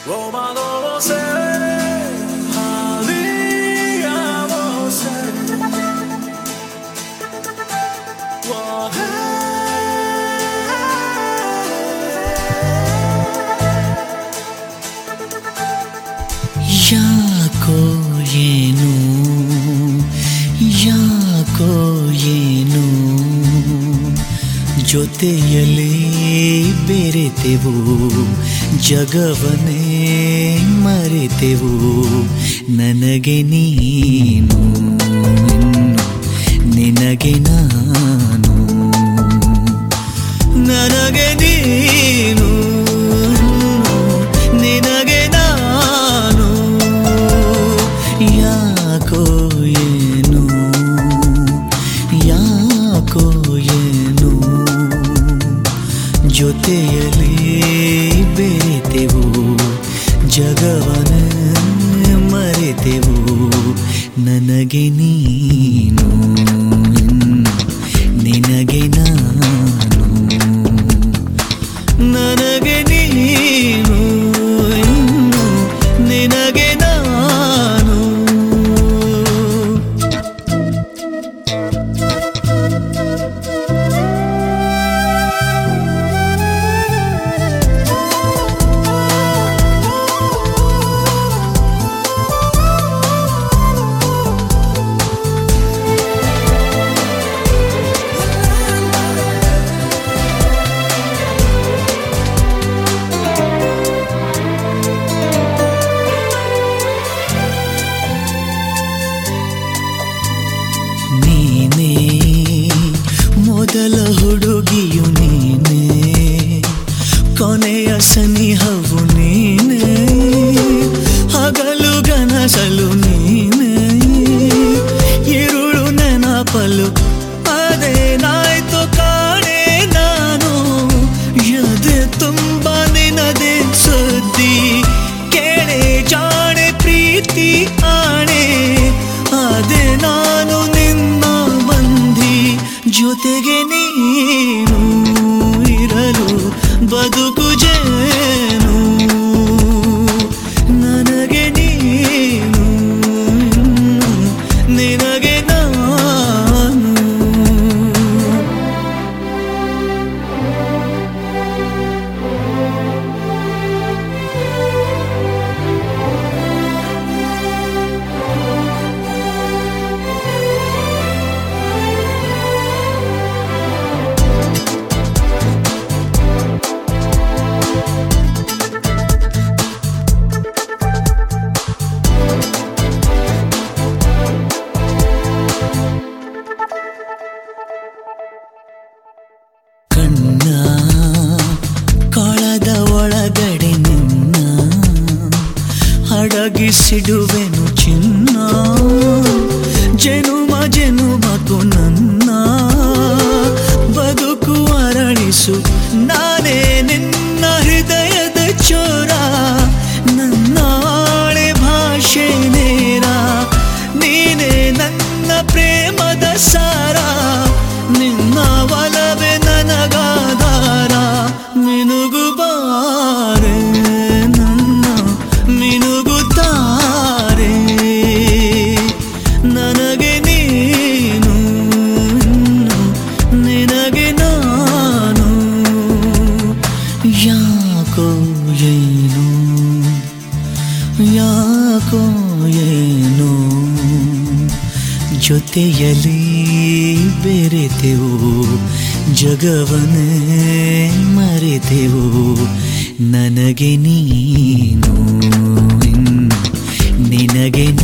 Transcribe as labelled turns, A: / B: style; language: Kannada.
A: Roma no sé, habíamos ser.
B: ಯಾಕೋ ಏನು ಯಾಕೋ ಏನು ಜೊತೆಯಲ್ಲೇ ಬೆರೆತೆವು ಜಗವನ್ನೇ ಮರೆತೆವು ನನಗೆ ನೀನು ನಿನಗೆ ನಾನು ನನಗೆ ನೀನು ನಿನಗೆ ನಾನು ಯಾಕೋ ಏನು ಯಾಕೋ ಏನು ಜೊತೆಯಲ್ಲಿ ಬೆರೆತೆವು ಜಗವನ್ನೇ ಮರೆತೆವು ನನಗೆ ನೀನು ನಿನಗೆ ನಾನು ನನಗೆ ನೀನು ನಿನಗೆ ನಾನು ನೀನೇ ಮೊದಲ ಹುಡುಗಿಯು ನೀನೇ ಕೊನೆಯ ಸನಿಹವು ನೀನೇ ಹಗಲು ಗನಸಲು ನೀನೇ ಇರುಳು ನೆನಪಲು ಅದೇನಾಯ್ತು ಕಾಣೆ ನಾನು ಎದೆ ತುಂಬ ನಿನದೆ ಸುದ್ದಿ ಕೇಳೆ ಜಾಣೆ ಪ್ರೀತಿ ಆಣೆ ಅದೇ ನಾನು ಜೊತೆಗೆ ನೀನು ಇರಲು ಬದುಕು ಜೇನು ನನಗೆ ನೀನು ನಿನಗೆ ನಾನು ಕಣ್ಣ ಕೊಳದ ಒಳಗಡೆ ನಿನ್ನ ಅಡಗಿಸಿಡುವೆನು ಚಿನ್ನ ಜನುಮ ಜನುಮಕು ನನ್ನ ಬದುಕು ಅರಳಿಸು ನಾನೇ ನಿನ್ನ ಹೃದಯದ ಚೋರ ನನ್ನ ಆಳೆ ಭಾಷೆ ನೇರ ನೀನೇ ನನ್ನ ಪ್ರೇಮದ ಸಾರ ನಿನ್ನ ಒಲವೇ ನನಗಾಧಾರ ಮಿನುಗುಬಾರೆ ನನ್ನ ಮಿನುಗುತ್ತಾರೆ ನನಗೆ ನೀನು ನಿನಗೆ ನಾನು ಯಾಕೋ ಏನು ಯಾಕೋ ಏನು ಜೊತೆಯಲ್ಲಿ ಬೆರೆತೆವು ಜಗವನ್ನೇ ಮರೆತೆವು ನನಗೆ ನೀನು ನಿನಗೆ